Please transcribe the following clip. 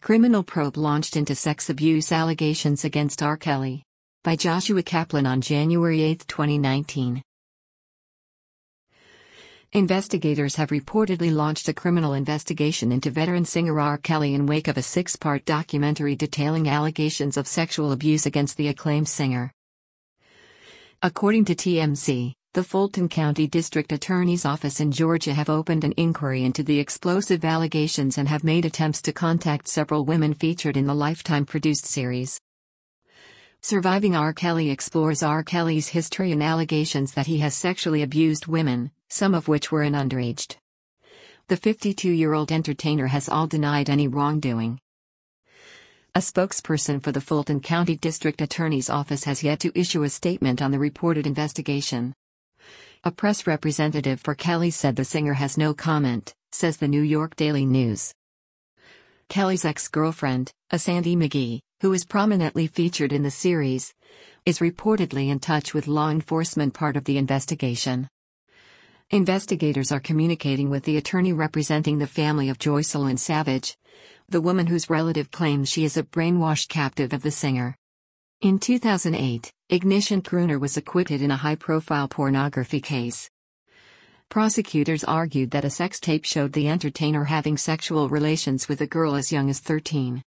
Criminal probe launched into sex abuse allegations against R. Kelly. By Joshua Kaplan on January 8, 2019. Investigators have reportedly launched a criminal investigation into veteran singer R. Kelly in wake of a 6-part documentary detailing allegations of sexual abuse against the acclaimed singer. According to TMZ, the Fulton County District Attorney's Office in Georgia have opened an inquiry into the explosive allegations and have made attempts to contact several women featured in the Lifetime-produced series. Surviving R. Kelly explores R. Kelly's history and allegations that he has sexually abused women, some of which were underage. The 52-year-old entertainer has all denied any wrongdoing. A spokesperson for the Fulton County District Attorney's Office has yet to issue a statement on the reported investigation. A press representative for Kelly said the singer has no comment, says the New York Daily News. Kelly's ex-girlfriend, Ashanti McGee, who is prominently featured in the series, is reportedly in touch with law enforcement part of the investigation. Investigators are communicating with the attorney representing the family of Joycelyn Savage, the woman whose relative claims she is a brainwashed captive of the singer. In 2008, Ignition crooner was acquitted in a high-profile pornography case. Prosecutors argued that a sex tape showed the entertainer having sexual relations with a girl as young as 13.